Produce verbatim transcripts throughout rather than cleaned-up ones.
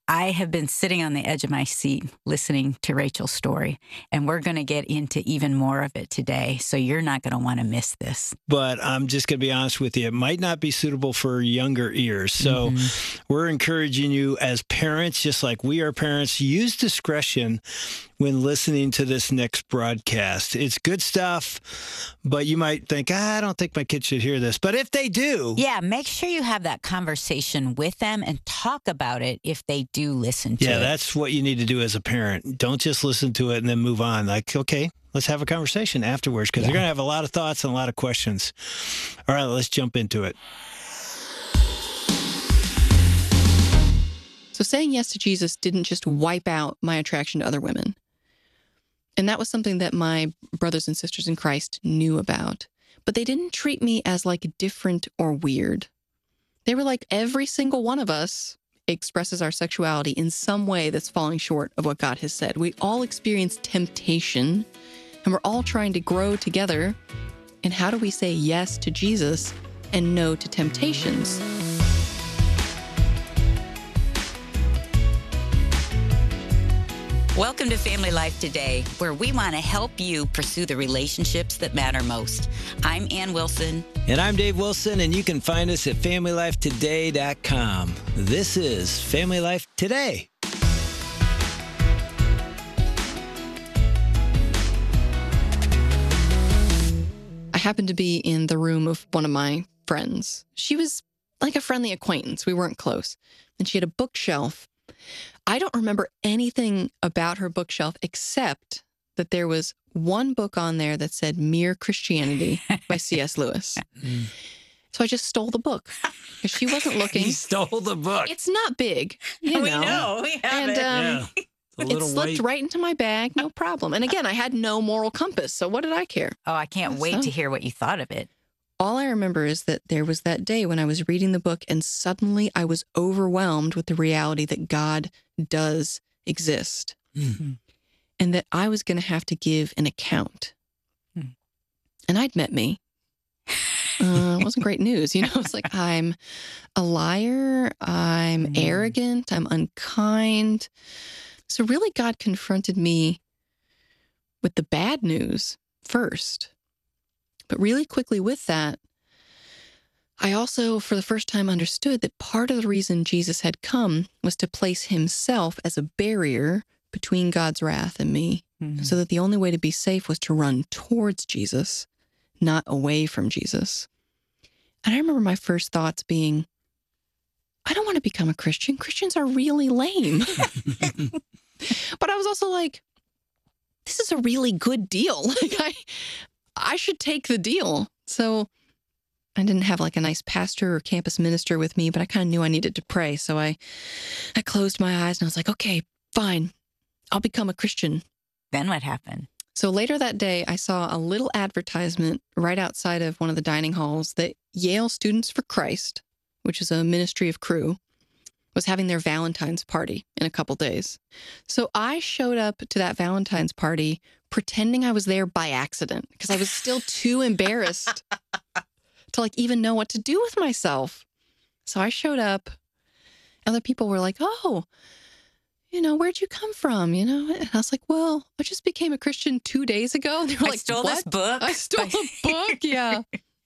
I have been sitting on the edge of my seat listening to Rachel's story, and we're going to get into even more of it today. So you're not going to want to miss this. But I'm just going to be honest with you. It might not be suitable for younger ears. So mm-hmm. we're encouraging you as parents, just like we are parents, use discretion when listening to this next broadcast. It's good stuff, but you might think, ah, I don't think my kids should hear this. But if they do. Yeah, make sure you have that conversation with them and talk about it if they do listen to yeah, it. Yeah, that's what you need to do as a parent. Don't just listen to it and then move on. Like, okay, let's have a conversation afterwards because yeah. they're going to have a lot of thoughts and a lot of questions. All right, let's jump into it. So saying yes to Jesus didn't just wipe out my attraction to other women. And that was something that my brothers and sisters in Christ knew about. But they didn't treat me as like different or weird. They were like, every single one of us expresses our sexuality in some way that's falling short of what God has said. We all experience temptation, and we're all trying to grow together. And how do we say yes to Jesus and no to temptations? Welcome to Family Life Today, where we want to help you pursue the relationships that matter most. I'm Ann Wilson. And I'm Dave Wilson, and you can find us at family life today dot com. This is Family Life Today. I happened to be in the room of one of my friends. She was like a friendly acquaintance. We weren't close. And she had a bookshelf. I don't remember anything about her bookshelf except that there was one book on there that said Mere Christianity by C S Lewis. Mm. So I just stole the book because she wasn't looking. You stole the book. It's not big, you we know. know. We have and, it. Um, yeah. It slipped white. right into my bag, no problem. And again, I had no moral compass, so what did I care? Oh, I can't wait so, to hear what you thought of it. All I remember is that there was that day when I was reading the book and suddenly I was overwhelmed with the reality that God does exist mm-hmm. and that I was going to have to give an account. Mm. And I'd met me. Uh, it wasn't great news. You know, it's like, I'm a liar. I'm mm. arrogant. I'm unkind. So really, God confronted me with the bad news first. But really quickly with that, I also, for the first time, understood that part of the reason Jesus had come was to place himself as a barrier between God's wrath and me, mm-hmm. so that the only way to be safe was to run towards Jesus, not away from Jesus. And I remember my first thoughts being, I don't want to become a Christian. Christians are really lame. But I was also like, this is a really good deal. Like I... I should take the deal. So I didn't have like a nice pastor or campus minister with me, but I kind of knew I needed to pray. So I, I closed my eyes and I was like, okay, fine. I'll become a Christian. Then what happened? So later that day, I saw a little advertisement right outside of one of the dining halls that Yale Students for Christ, which is a ministry of Cru, was having their Valentine's party in a couple days. So I showed up to that Valentine's party pretending I was there by accident because I was still too embarrassed to like even know what to do with myself. So I showed up. Other people were like, oh, you know, where'd you come from? You know, and I was like, well, I just became a Christian two days ago. They were I like, stole what? this book. I stole a book. Yeah.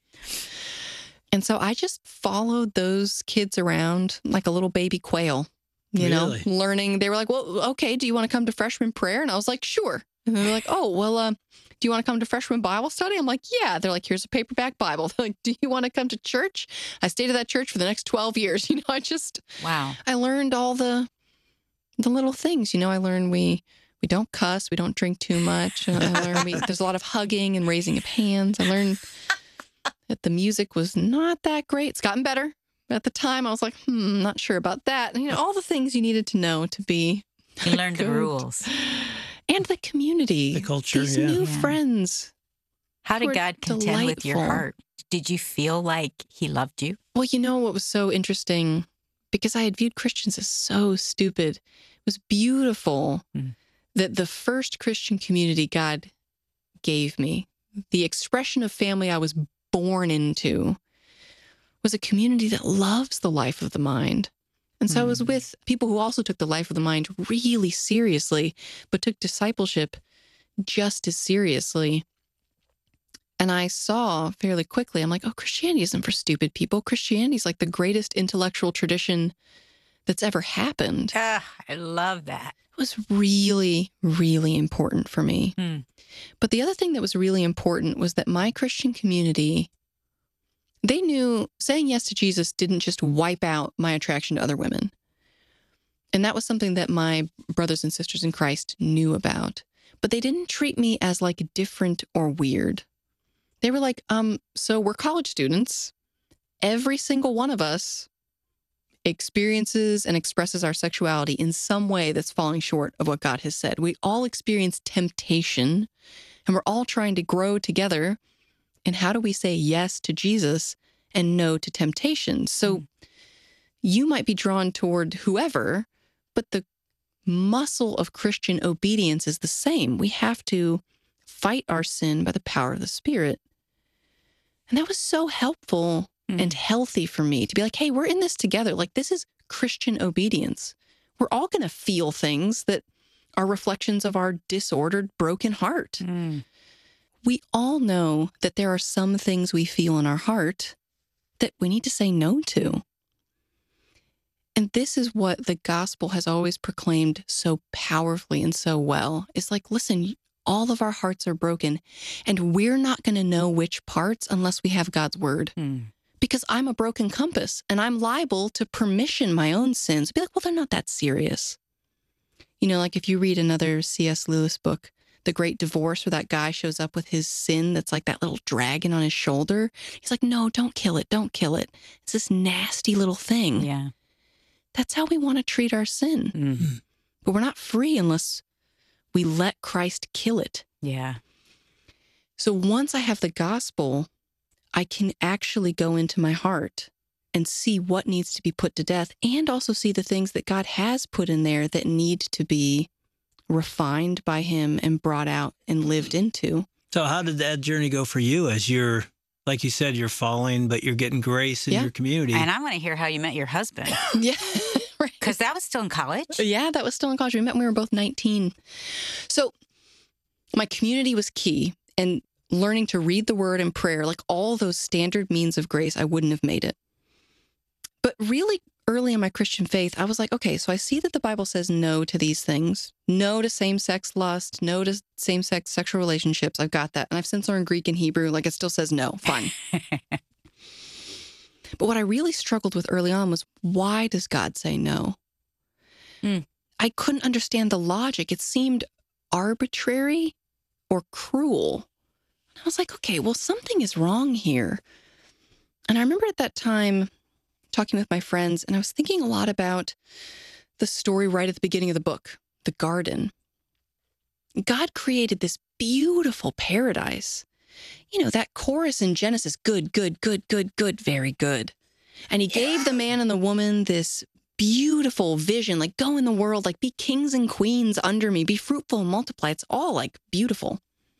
And so I just followed those kids around like a little baby quail, you really? know, learning. They were like, well, okay, do you want to come to freshman prayer? And I was like, sure. And they're like, oh, well, uh, do you want to come to freshman Bible study? I'm like, yeah. They're like, here's a paperback Bible. They're like, do you want to come to church? I stayed at that church for the next twelve years. You know, I just, wow. I learned all the, the little things, you know, I learned we, we don't cuss. We don't drink too much. I learned we, there's a lot of hugging and raising of hands. I learned that the music was not that great. It's gotten better. But at the time, I was like, hmm, not sure about that. And, you know, all the things you needed to know to be You learned the rules. And the community. The culture, These yeah. new Yeah. friends. How did God contend with your delightful. heart? Did you feel like he loved you? Well, you know what was so interesting? Because I had viewed Christians as so stupid. It was beautiful Mm. that the first Christian community God gave me, the expression of family I was born into, was a community that loves the life of the mind. And so Mm. I was with people who also took the life of the mind really seriously, but took discipleship just as seriously. And I saw fairly quickly, I'm like, oh, Christianity isn't for stupid people. Christianity is like the greatest intellectual tradition that's ever happened. Ah, I love that. It was really, really important for me. Mm. But the other thing that was really important was that my Christian community, they knew saying yes to Jesus didn't just wipe out my attraction to other women. And that was something that my brothers and sisters in Christ knew about. But they didn't treat me as like different or weird. They were like, um, so we're college students. Every single one of us experiences and expresses our sexuality in some way that's falling short of what God has said. We all experience temptation, and we're all trying to grow together. And how do we say yes to Jesus and no to temptation? So mm. you might be drawn toward whoever, but the muscle of Christian obedience is the same. We have to fight our sin by the power of the Spirit. And that was so helpful mm. and healthy for me to be like, hey, we're in this together. Like, this is Christian obedience. We're all going to feel things that are reflections of our disordered, broken heart. Mm. We all know that there are some things we feel in our heart that we need to say no to. And this is what the gospel has always proclaimed so powerfully and so well. It's like, listen, all of our hearts are broken, and we're not going to know which parts unless we have God's word. Mm. Because I'm a broken compass, and I'm liable to permission my own sins. Be like, well, they're not that serious. You know, like if you read another C S Lewis book, The Great Divorce, where that guy shows up with his sin that's like that little dragon on his shoulder. He's like, no, don't kill it. Don't kill it. It's this nasty little thing. Yeah. That's how we want to treat our sin. Mm-hmm. But we're not free unless we let Christ kill it. Yeah. So once I have the gospel, I can actually go into my heart and see what needs to be put to death, and also see the things that God has put in there that need to be refined by him and brought out and lived into. So how did that journey go for you as you're, like you said, you're falling, but you're getting grace in yeah. your community? And I want to hear how you met your husband. yeah. Right. Because that was still in college? Yeah, that was still in college. We met when we were both nineteen. So my community was key, and learning to read the word and prayer, like all those standard means of grace, I wouldn't have made it. But really early in my Christian faith, I was like, okay, so I see that the Bible says no to these things. No to same-sex lust, no to same-sex sexual relationships. I've got that. And I've since learned Greek and Hebrew. Like, it still says no. Fine. But what I really struggled with early on was, why does God say no? Mm. I couldn't understand the logic. It seemed arbitrary or cruel. And I was like, okay, well, something is wrong here. And I remember at that time talking with my friends, and I was thinking a lot about the story right at the beginning of the book, the garden. God created this beautiful paradise. You know, that chorus in Genesis, good, good, good, good, good, very good. And he yeah. gave the man and the woman this beautiful vision, like go in the world, like be kings and queens under me, be fruitful and multiply. It's all like beautiful.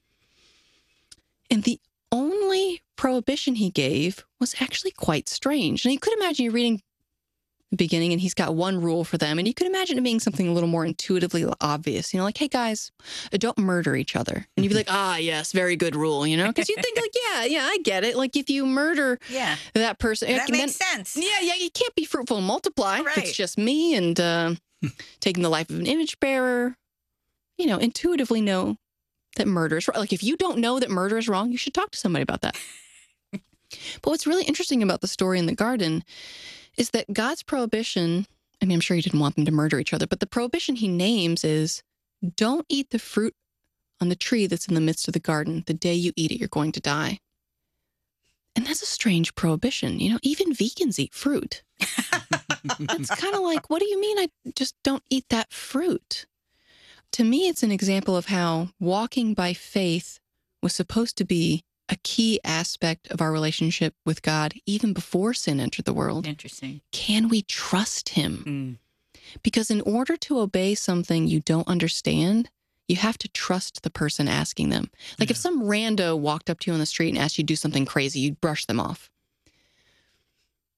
And the only prohibition he gave was actually quite strange. And you could imagine you're reading the beginning and he's got one rule for them. And you could imagine it being something a little more intuitively obvious, you know, like, hey guys, don't murder each other. And you'd be like, ah, yes, very good rule, you know, because you think like, yeah, yeah, I get it. Like if you murder yeah. that person, that makes then, sense. Yeah, yeah, you can't be fruitful and multiply. Right. It's just me and uh, taking the life of an image bearer. You know, intuitively know that murder is wrong. Like if you don't know that murder is wrong, you should talk to somebody about that. But what's really interesting about the story in the garden is that God's prohibition, I mean, I'm sure he didn't want them to murder each other, but the prohibition he names is, don't eat the fruit on the tree that's in the midst of the garden. The day you eat it, you're going to die. And that's a strange prohibition. You know, even vegans eat fruit. It's kind of like, what do you mean I just don't eat that fruit? To me, it's an example of how walking by faith was supposed to be a key aspect of our relationship with God, even before sin entered the world. Interesting. Can we trust him? Mm. Because in order to obey something you don't understand, you have to trust the person asking them. Like yeah. if some rando walked up to you on the street and asked you to do something crazy, you'd brush them off.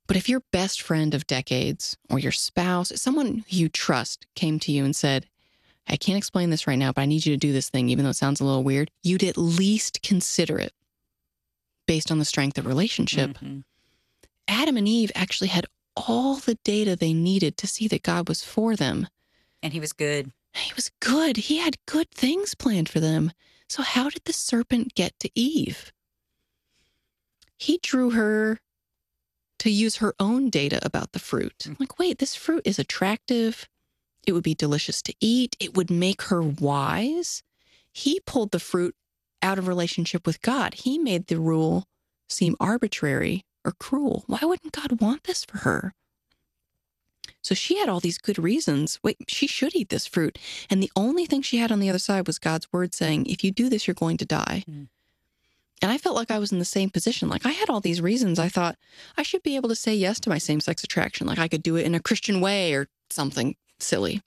But if your best friend of decades or your spouse, someone you trust came to you and said, I can't explain this right now, but I need you to do this thing, even though it sounds a little weird, you'd at least consider it based on the strength of relationship. Mm-hmm. Adam and Eve actually had all the data they needed to see that God was for them. And he was good. He was good. He had good things planned for them. So how did the serpent get to Eve? He drew her to use her own data about the fruit. Mm-hmm. Like, wait, this fruit is attractive. It would be delicious to eat. It would make her wise. He pulled the fruit out of relationship with God. He made the rule seem arbitrary or cruel. Why wouldn't God want this for her? So she had all these good reasons. Wait, she should eat this fruit. And the only thing she had on the other side was God's word saying, if you do this, you're going to die. Mm. And I felt like I was in the same position. Like I had all these reasons. I thought I should be able to say yes to my same-sex attraction. Like I could do it in a Christian way or something silly.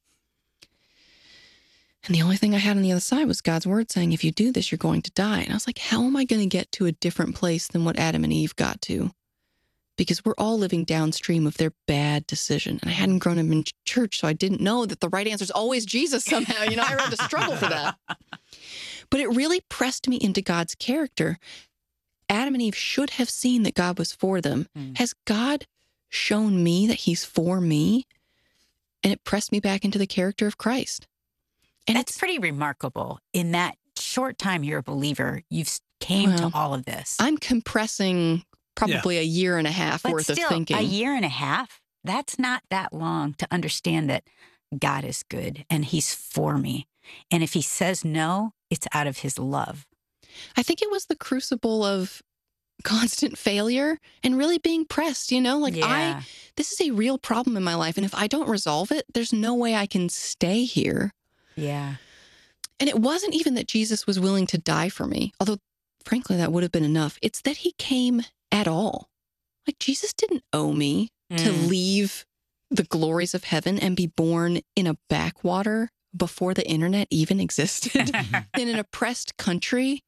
And the only thing I had on the other side was God's word saying, if you do this, you're going to die. And I was like, how am I going to get to a different place than what Adam and Eve got to? Because we're all living downstream of their bad decision. And I hadn't grown up in church, so I didn't know that the right answer is always Jesus somehow. You know, I had to struggle for that. But it really pressed me into God's character. Adam and Eve should have seen that God was for them. Mm. Has God shown me that he's for me? And it pressed me back into the character of Christ. And that's it's pretty remarkable. In that short time you're a believer, you've came well, to all of this. I'm compressing probably yeah. a year and a half but worth still, of thinking. A year and a half? That's not that long to understand that God is good and he's for me. And if he says no, it's out of his love. I think it was the crucible of constant failure and really being pressed, you know? Like yeah. I, this is a real problem in my life. And if I don't resolve it, there's no way I can stay here. Yeah. And it wasn't even that Jesus was willing to die for me, although frankly, that would have been enough. It's that he came at all. Like Jesus didn't owe me mm. to leave the glories of heaven and be born in a backwater before the internet even existed in an oppressed country.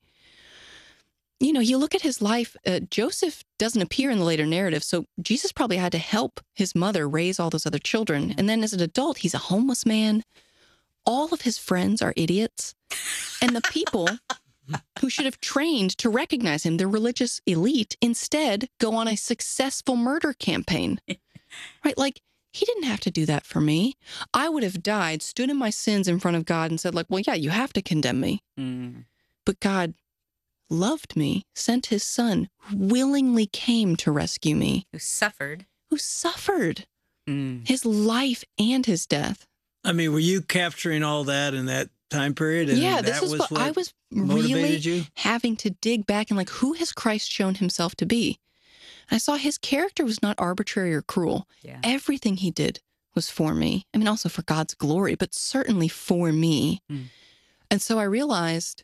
You know, you look at his life, uh, Joseph doesn't appear in the later narrative, so Jesus probably had to help his mother raise all those other children. And then as an adult, he's a homeless man. All of his friends are idiots. And the people who should have trained to recognize him, the religious elite, instead go on a successful murder campaign. Right? Like, he didn't have to do that for me. I would have died, stood in my sins in front of God and said, like, well, yeah, you have to condemn me. Mm. But God loved me, sent his son, who willingly came to rescue me. Who suffered. Who suffered. Mm. His life and his death. I mean, were you capturing all that in that time period? And yeah, this is what, what I was really you? having to dig back and like, who has Christ shown himself to be? I saw his character was not arbitrary or cruel. Yeah. Everything he did was for me. I mean, also for God's glory, but certainly for me. Mm. And so I realized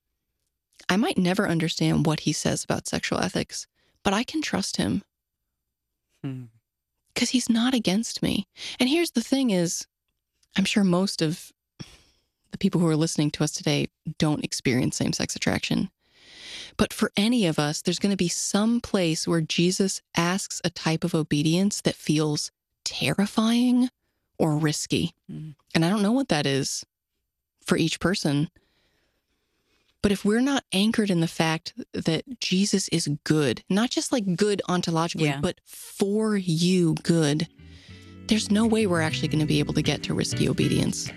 I might never understand what he says about sexual ethics, but I can trust him because mm. he's not against me. And here's the thing is, I'm sure most of the people who are listening to us today don't experience same-sex attraction. But for any of us, there's going to be some place where Jesus asks a type of obedience that feels terrifying or risky. Mm. And I don't know what that is for each person. But if we're not anchored in the fact that Jesus is good, not just like good ontologically, yeah. but for you good, there's no way we're actually going to be able to get to risky obedience.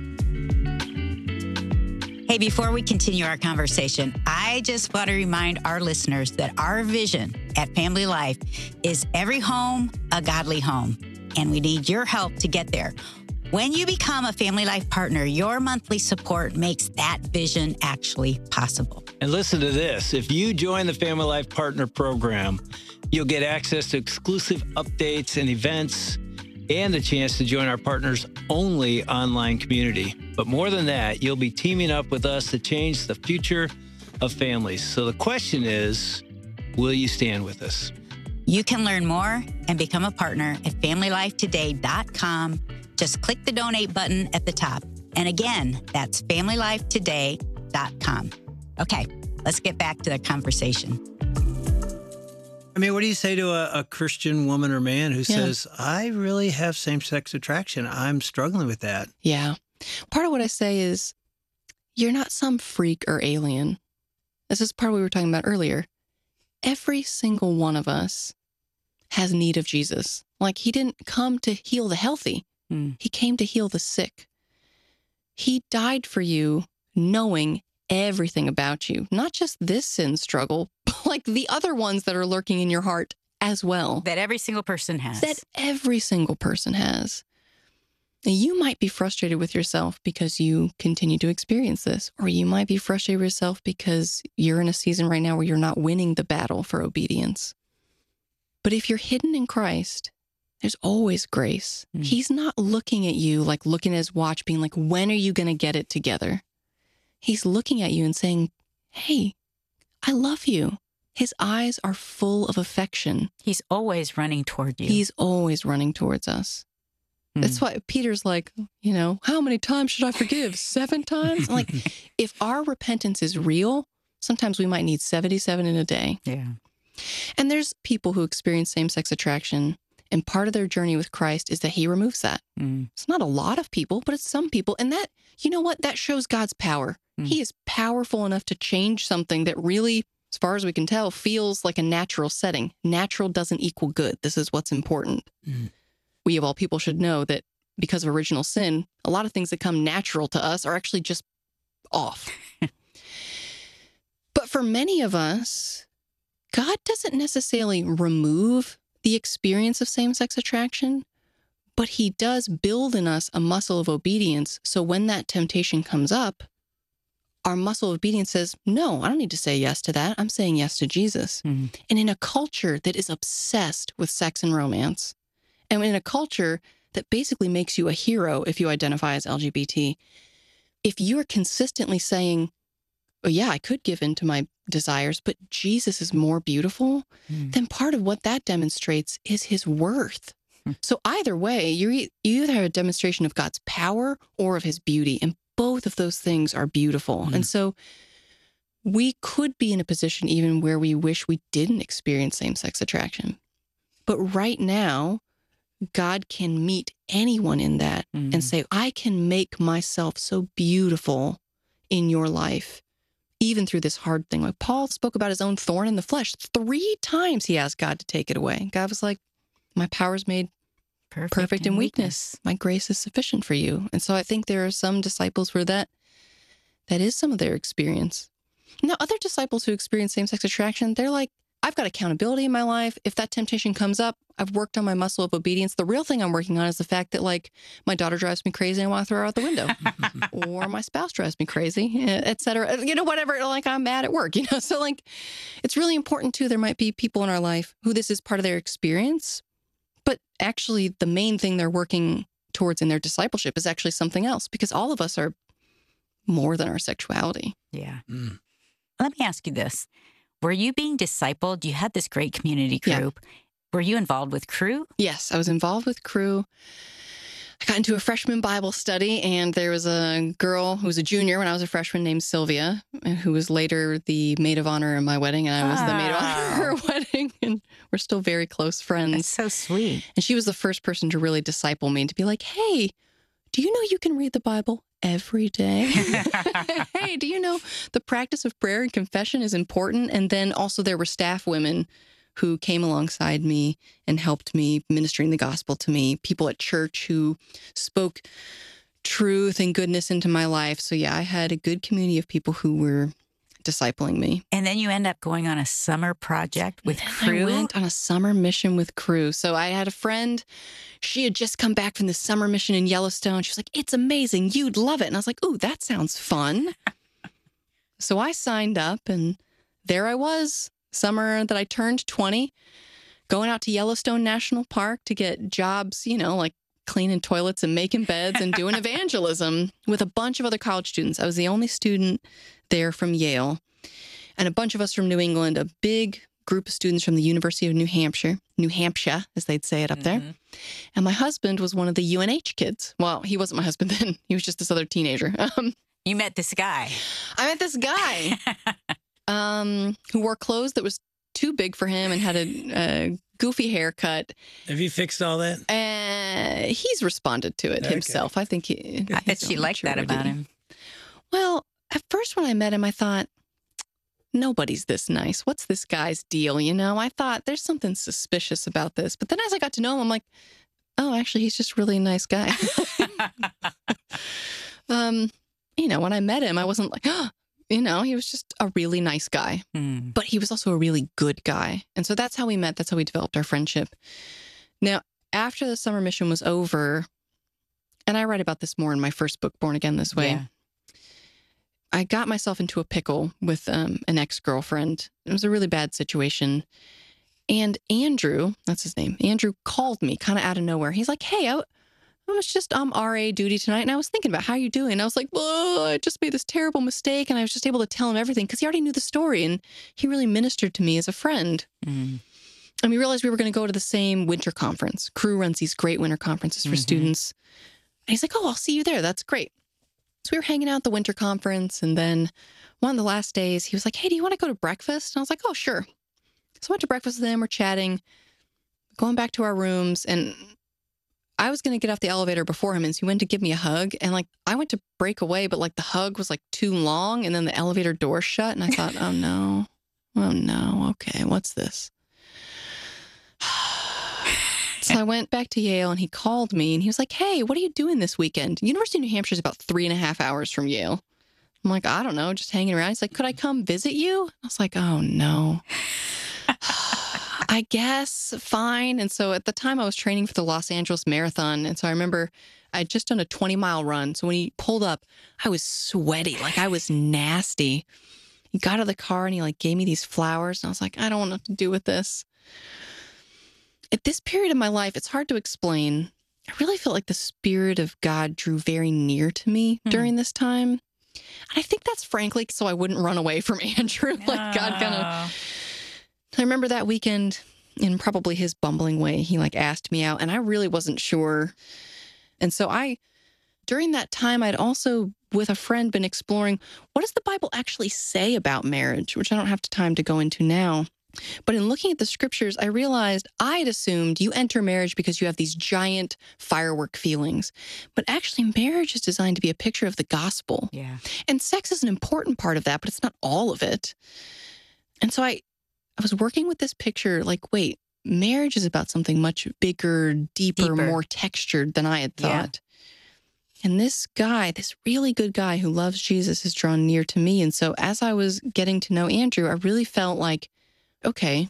Hey, before we continue our conversation, I just want to remind our listeners that our vision at Family Life is every home a godly home, and we need your help to get there. When you become a Family Life partner, your monthly support makes that vision actually possible. And listen to this. If you join the Family Life Partner Program, you'll get access to exclusive updates and events and a chance to join our partners' only online community. But more than that, you'll be teaming up with us to change the future of families. So the question is, will you stand with us? You can learn more and become a partner at family life today dot com. Just click the donate button at the top. And again, that's family life today dot com. Okay, let's get back to the conversation. I mean, what do you say to a, a Christian woman or man who Yeah. says, I really have same-sex attraction. I'm struggling with that. Yeah. Part of what I say is, you're not some freak or alien. This is part of what we were talking about earlier. Every single one of us has need of Jesus. Like, he didn't come to heal the healthy. Mm. He came to heal the sick. He died for you knowing everything about you, not just this sin struggle, but like the other ones that are lurking in your heart as well. That every single person has. That every single person has. And you might be frustrated with yourself because you continue to experience this, or you might be frustrated with yourself because you're in a season right now where you're not winning the battle for obedience. But if you're hidden in Christ, there's always grace. Mm. He's not looking at you like looking at his watch, being like, when are you going to get it together? He's looking at you and saying, hey, I love you. His eyes are full of affection. He's always running toward you. He's always running towards us. Mm. That's why Peter's like, you know, how many times should I forgive? Seven times? Like, if our repentance is real, sometimes we might need seventy-seven in a day. Yeah. And there's people who experience same-sex attraction, and part of their journey with Christ is that he removes that. Mm. It's not a lot of people, but it's some people. And that, you know what? That shows God's power. Mm. He is powerful enough to change something that really, as far as we can tell, feels like a natural setting. Natural doesn't equal good. This is what's important. Mm. We, of all people, should know that because of original sin, a lot of things that come natural to us are actually just off. But for many of us, God doesn't necessarily remove the experience of same-sex attraction, but he does build in us a muscle of obedience. So when that temptation comes up, our muscle of obedience says, no, I don't need to say yes to that. I'm saying yes to Jesus. Mm. And in a culture that is obsessed with sex and romance, and in a culture that basically makes you a hero if you identify as L G B T, if you're consistently saying, oh, yeah, I could give in to my desires, but Jesus is more beautiful, Mm. then part of what that demonstrates is his worth. Mm. So either way, you you either have a demonstration of God's power or of his beauty, and both of those things are beautiful. Mm. And so we could be in a position even where we wish we didn't experience same-sex attraction. But right now, God can meet anyone in that Mm. and say, I can make myself so beautiful in your life, even through this hard thing. Like Paul spoke about his own thorn in the flesh. Three times he asked God to take it away. God was like, my power's made Perfect, perfect in weakness. My grace is sufficient for you. And so I think there are some disciples where that that is some of their experience. Now, other disciples who experience same-sex attraction, they're like, I've got accountability in my life. If that temptation comes up, I've worked on my muscle of obedience. The real thing I'm working on is the fact that, like, my daughter drives me crazy and I want to throw her out the window. Or my spouse drives me crazy, et cetera. You know, whatever, like, I'm mad at work, you know? So, like, it's really important, too. There might be people in our life who this is part of their experience, but actually the main thing they're working towards in their discipleship is actually something else, because all of us are more than our sexuality. Yeah. Mm. Let me ask you this. Were you being discipled? You had this great community Yeah. group. Were you involved with Cru? Yes, I was involved with Cru. I got into a freshman Bible study, and there was a girl who was a junior when I was a freshman named Sylvia, who was later the maid of honor in my wedding, and I was the maid of honor in her wedding, and we're still very close friends. That's so sweet. And she was the first person to really disciple me and to be like, hey, do you know you can read the Bible every day? Hey, do you know the practice of prayer and confession is important? And then also there were staff women who came alongside me and helped me ministering the gospel to me, people at church who spoke truth and goodness into my life. So yeah, I had a good community of people who were discipling me. And then you end up going on a summer project with I Cru. went on a summer mission with Cru. So I had a friend, she had just come back from the summer mission in Yellowstone. She was like, it's amazing. You'd love it. And I was like, ooh, that sounds fun. So I signed up, and there I was, summer that I turned twenty, going out to Yellowstone National Park to get jobs, you know, like cleaning toilets and making beds and doing evangelism with a bunch of other college students. I was the only student there from Yale, and a bunch of us from New England, a big group of students from the University of New Hampshire, New Hampshire, as they'd say it up there. Mhm. And my husband was one of the U N H kids. Well, he wasn't my husband then. He was just this other teenager. Um, You met this guy. I met this guy um, who wore clothes that was too big for him and had a, a goofy haircut. Have you fixed all that? Uh, he's responded to it Okay. himself. I think he. I bet she liked that about him. Well, at first when I met him, I thought, nobody's this nice. What's this guy's deal? You know, I thought there's something suspicious about this. But then as I got to know him, I'm like, oh, actually, he's just really a nice guy. um, you know, when I met him, I wasn't like, oh, you know, he was just a really nice guy. Hmm. But he was also a really good guy. And so that's how we met. That's how we developed our friendship. Now, after the summer mission was over, and I write about this more in my first book, Born Again This Way, Yeah. I got myself into a pickle with um, an ex-girlfriend. It was a really bad situation. And Andrew, that's his name, Andrew called me kind of out of nowhere. He's like, hey, I, I was just on um, R A duty tonight, and I was thinking about how you doing. And I was like, oh, I just made this terrible mistake. And I was just able to tell him everything because he already knew the story. And he really ministered to me as a friend. Mm. And we realized we were going to go to the same winter conference. Crew runs these great winter conferences for Mhm. students. And he's like, oh, I'll see you there. That's great. So we were hanging out at the winter conference. And then one of the last days, he was like, hey, do you want to go to breakfast? And I was like, oh, sure. So I went to breakfast with him. We're chatting, going back to our rooms. And I was going to get off the elevator before him. And so he went to give me a hug. And like, I went to break away, but like the hug was like too long. And then the elevator door shut. And I thought, oh, no. Oh, no. Okay, what's this? So I went back to Yale and he called me and he was like, hey, what are you doing this weekend? University of New Hampshire is about three and a half hours from Yale. I'm like, I don't know, just hanging around. He's like, could I come visit you? I was like, oh, no. I guess, fine. And so at the time I was training for the Los Angeles Marathon. And so I remember I had just done a twenty mile run. So when he pulled up, I was sweaty, like I was nasty. He got out of the car and he like gave me these flowers. And I was like, I don't want nothing to do with this. At this period of my life, it's hard to explain. I really felt like the Spirit of God drew very near to me Hmm. during this time. And I think that's frankly so I wouldn't run away from Andrew. Like God kind of... Oh. I remember that weekend, in probably his bumbling way, he like asked me out and I really wasn't sure. And so I, during that time, I'd also, with a friend, been exploring what does the Bible actually say about marriage, which I don't have time to go into now. But in looking at the scriptures, I realized I had assumed you enter marriage because you have these giant firework feelings. But actually, marriage is designed to be a picture of the gospel. Yeah. And sex is an important part of that, but it's not all of it. And so I, I was working with this picture like, wait, marriage is about something much bigger, deeper, Deeper. more textured than I had Yeah. thought. And this guy, this really good guy who loves Jesus, is drawn near to me. And so as I was getting to know Andrew, I really felt like, okay,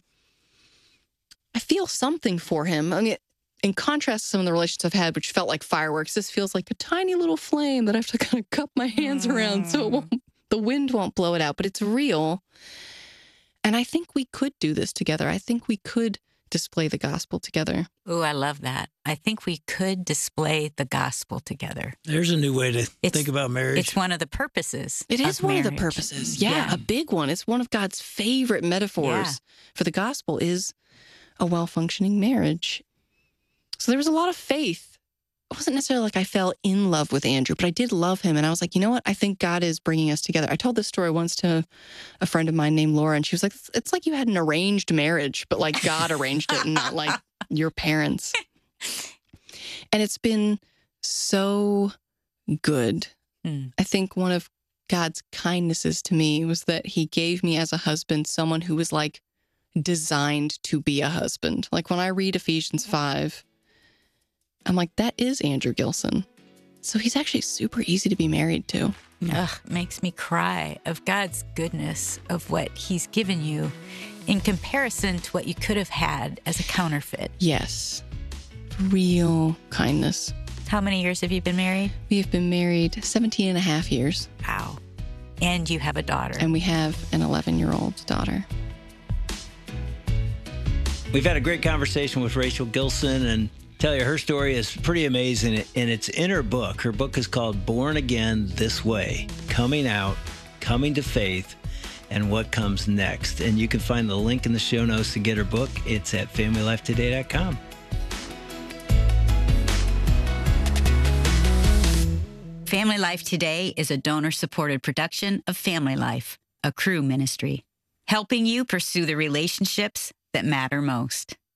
I feel something for him. I mean, in contrast to some of the relationships I've had, which felt like fireworks, this feels like a tiny little flame that I have to kind of cup my hands around so it won't, the wind won't blow it out. But it's real. And I think we could do this together. I think we could display the gospel together. Oh, I love that. I think we could display the gospel together. There's a new way to It's- think about marriage. It's one of the purposes. It is of one of the marriage. purposes. Yeah, Yeah. a big one. It's one of God's favorite metaphors Yeah. for the gospel is a well-functioning marriage. So there was a lot of faith. It wasn't necessarily like I fell in love with Andrew, but I did love him. And I was like, you know what? I think God is bringing us together. I told this story once to a friend of mine named Laura, and she was like, it's, it's like you had an arranged marriage, but like God arranged it and not like your parents. And it's been so good. Hmm. I think one of God's kindnesses to me was that he gave me as a husband someone who was like designed to be a husband. Like when I read Ephesians five, I'm like, that is Andrew Gilson. So he's actually super easy to be married to. Ugh, makes me cry of God's goodness of what he's given you in comparison to what you could have had as a counterfeit. Yes. Real kindness. How many years have you been married? We have been married seventeen and a half years, Wow. And you have a daughter. and we have an eleven-year-old daughter. We've had a great conversation with Rachel Gilson, and tell you, her story is pretty amazing, and it's in her book. Her book is called Born Again This Way, Coming Out, Coming to Faith, and What Comes Next. And you can find the link in the show notes to get her book. It's at family life today dot com. Family Life Today is a donor-supported production of Family Life, a Crew ministry. helping you pursue the relationships that matter most.